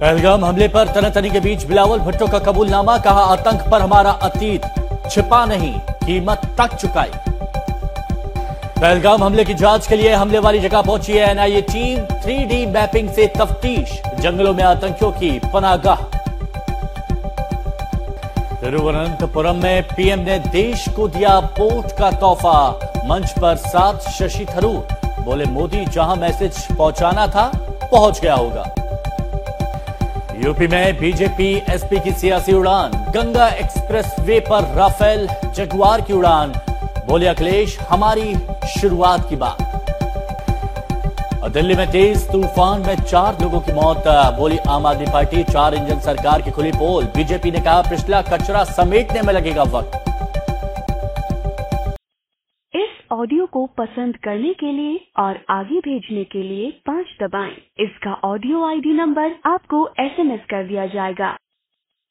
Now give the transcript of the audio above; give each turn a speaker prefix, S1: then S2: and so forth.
S1: पहलगाम हमले पर तनातनी के बीच बिलावल भुट्टो का कबूलनामा, कहा आतंक पर हमारा अतीत छिपा नहीं, कीमत तक चुकाई। पहलगाम हमले की जांच के लिए हमले वाली जगह पहुंची है एनआईए टीम, 3D मैपिंग से तफ्तीश, जंगलों में आतंकियों की पनाहगाह। तिरुवनंतपुरम में पीएम ने देश को दिया पोर्ट का तोहफा, मंच पर साथ शशि थरूर, बोले मोदी जहां मैसेज पहुंचाना था पहुंच गया होगा। यूपी में बीजेपी एसपी की सियासी उड़ान, गंगा एक्सप्रेस वे पर राफेल जगुआर की उड़ान, बोले अखिलेश हमारी शुरुआत की बात। और दिल्ली में तेज तूफान में 4 लोगों की मौत, बोली आम आदमी पार्टी 4 इंजन सरकार की खुली पोल, बीजेपी ने कहा पिछला कचरा समेटने में लगेगा वक्त।
S2: इस ऑडियो को पसंद करने के लिए और आगे भेजने के लिए 5 दबाएं। इसका ऑडियो आईडी नंबर आपको एसएमएस कर दिया जाएगा।